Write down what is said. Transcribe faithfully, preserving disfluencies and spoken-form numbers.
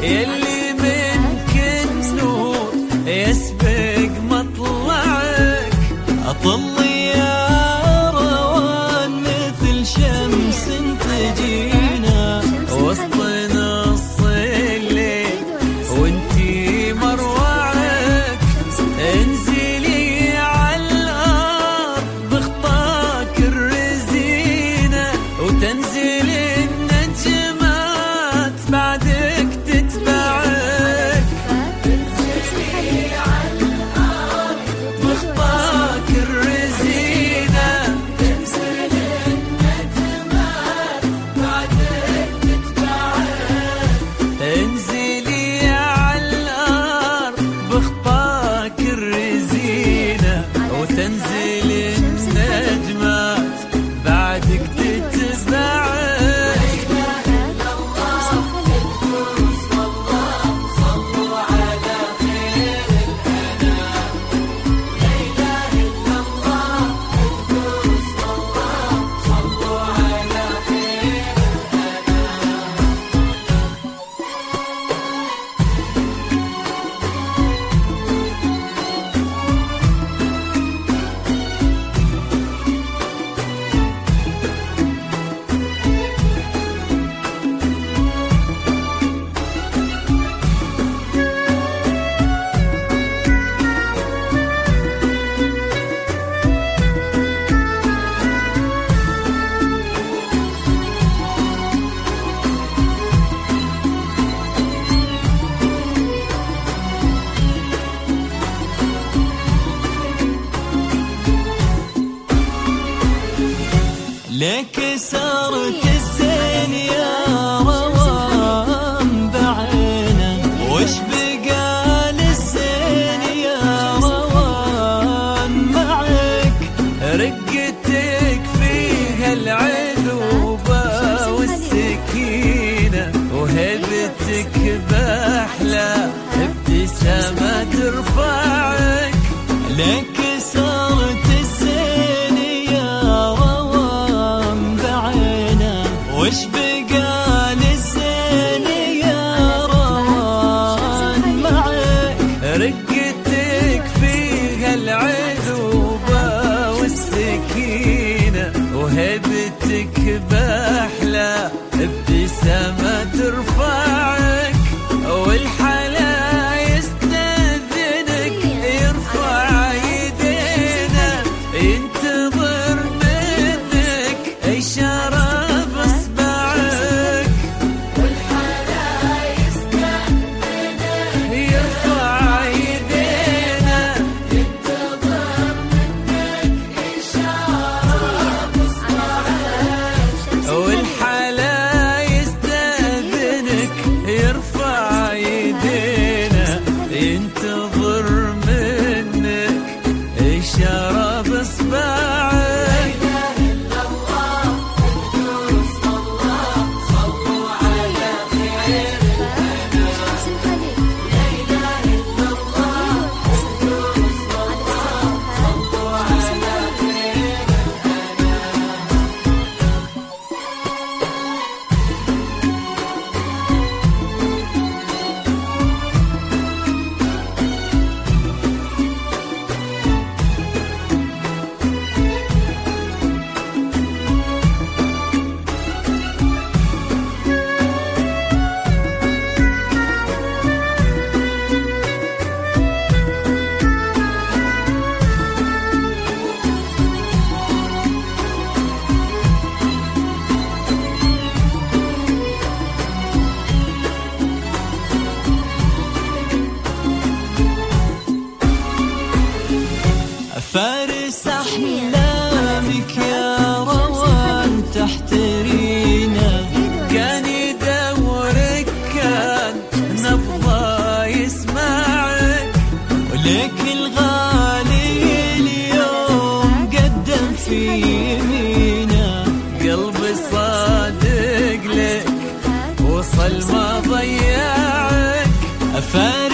يلي منك النور يسبق مطلعك. أطل يا روان مثل شمس تجينا وسط نص الليل وانتي مروعك. انزلي على الأرض بخطاك الرزينة وتنزل النجمات بعدك تتبعك. انزلي على الأرض بخطاك الرزينة تنزل النجمات بعدك تتبعك. انزلي على الأرض بخطاك الرزينة وتنزل النجمات بعدك تتبعك. لك صارت الزين يا روان بعينه وش بقى للزين يا روان معك. رقتك فيها العذوبة والسكينة وهبتك بأحلى ابتسامة ترفعك. لك صارت الزين يا روان بعينه وش بقى للزين يا روان معك. رقتك فيها العذوبة والسكينة وهبتك بأحلى ابتسامة ترفعك. والحلا يستأذنك يرفع يدينا ينتظر منك إشارة بإصبعك. والحلا يستأذنك يرفع يدينا ينتظر منك إشارة بإصبعك. والحلا يستأذنك يرفع يدينا ينتظر منك إشارة بإصبعك. فارس أحلامك يا روان تحترينا. كان يدورك كان نبضه يسمعك. ولك الغالي اليوم قدم في يمينه. قلبي صادق لك وصل ما ضيعك.